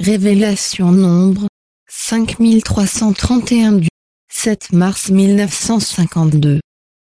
Révélation Nombre 5331 du 7 mars 1952.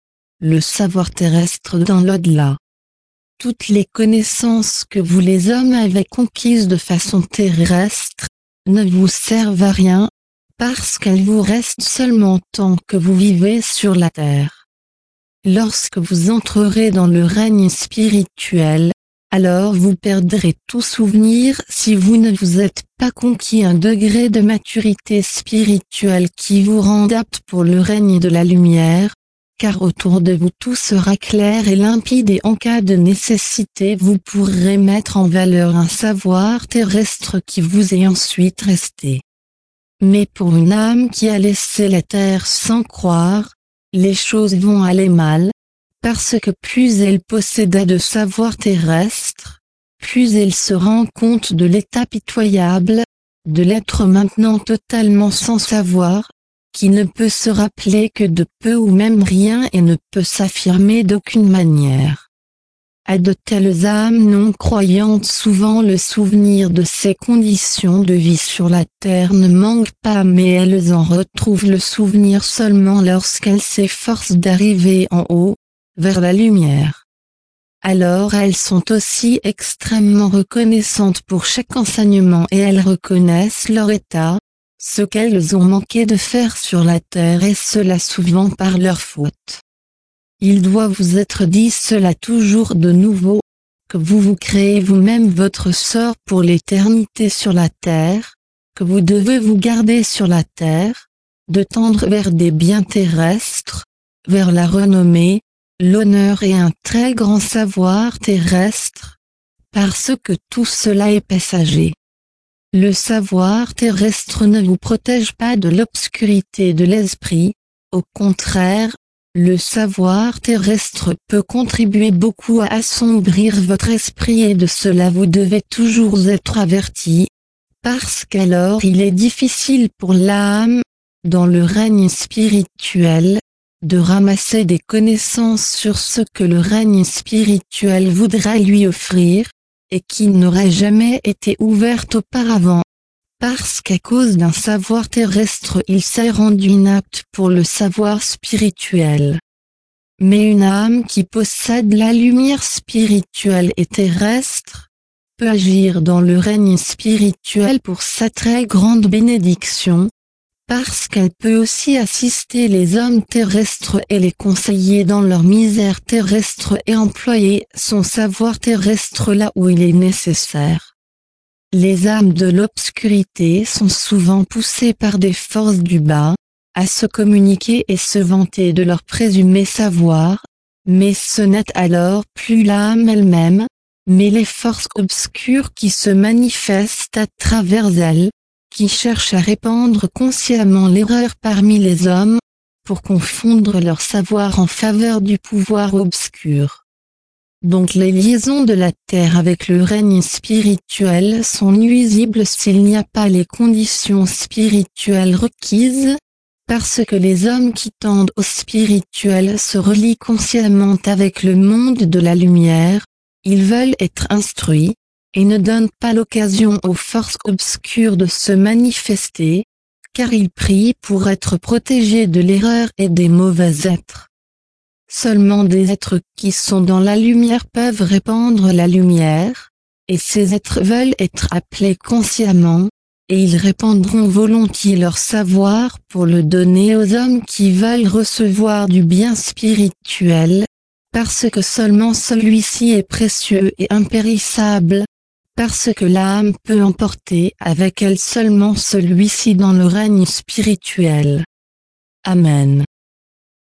Le savoir terrestre dans l'au-delà. Toutes les connaissances que vous les hommes avez conquises de façon terrestre ne vous servent à rien, parce qu'elles vous restent seulement tant que vous vivez sur la terre. Lorsque vous entrerez dans le règne spirituel, alors vous perdrez tout souvenir si vous ne vous êtes pas conquis un degré de maturité spirituelle qui vous rende apte pour le règne de la lumière, car autour de vous tout sera clair et limpide et en cas de nécessité vous pourrez mettre en valeur un savoir terrestre qui vous est ensuite resté. Mais pour une âme qui a laissé la terre sans croire, les choses vont aller mal, parce que plus elle posséda de savoir terrestre, plus elle se rend compte de l'état pitoyable, de l'être maintenant totalement sans savoir, qui ne peut se rappeler que de peu ou même rien et ne peut s'affirmer d'aucune manière. À de telles âmes non-croyantes souvent le souvenir de ces conditions de vie sur la terre ne manque pas, mais elles en retrouvent le souvenir seulement lorsqu'elles s'efforcent d'arriver en haut, vers la lumière. Alors elles sont aussi extrêmement reconnaissantes pour chaque enseignement et elles reconnaissent leur état, ce qu'elles ont manqué de faire sur la terre et cela souvent par leur faute. Il doit vous être dit cela toujours de nouveau, que vous créez vous-même votre sort pour l'éternité sur la terre, que vous devez vous garder sur la terre, de tendre vers des biens terrestres, vers la renommée, l'honneur et un très grand savoir terrestre, parce que tout cela est passager. Le savoir terrestre ne vous protège pas de l'obscurité de l'esprit, au contraire, le savoir terrestre peut contribuer beaucoup à assombrir votre esprit et de cela vous devez toujours être averti, parce qu'alors il est difficile pour l'âme, dans le règne spirituel, de ramasser des connaissances sur ce que le règne spirituel voudra lui offrir, et qui n'aurait jamais été ouverte auparavant, parce qu'à cause d'un savoir terrestre il s'est rendu inapte pour le savoir spirituel. Mais une âme qui possède la lumière spirituelle et terrestre, peut agir dans le règne spirituel pour sa très grande bénédiction, parce qu'elle peut aussi assister les hommes terrestres et les conseiller dans leur misère terrestre et employer son savoir terrestre là où il est nécessaire. Les âmes de l'obscurité sont souvent poussées par des forces du bas, à se communiquer et se vanter de leur présumé savoir, mais ce n'est alors plus l'âme elle-même, mais les forces obscures qui se manifestent à travers elles, qui cherchent à répandre consciemment l'erreur parmi les hommes, pour confondre leur savoir en faveur du pouvoir obscur. Donc les liaisons de la terre avec le règne spirituel sont nuisibles s'il n'y a pas les conditions spirituelles requises, parce que les hommes qui tendent au spirituel se relient consciemment avec le monde de la lumière, ils veulent être instruits, et ne donnent pas l'occasion aux forces obscures de se manifester, car ils prient pour être protégés de l'erreur et des mauvais êtres. Seulement des êtres qui sont dans la lumière peuvent répandre la lumière, et ces êtres veulent être appelés consciemment, et ils répandront volontiers leur savoir pour le donner aux hommes qui veulent recevoir du bien spirituel, parce que seulement celui-ci est précieux et impérissable, parce que l'âme peut emporter avec elle seulement celui-ci dans le règne spirituel. Amen.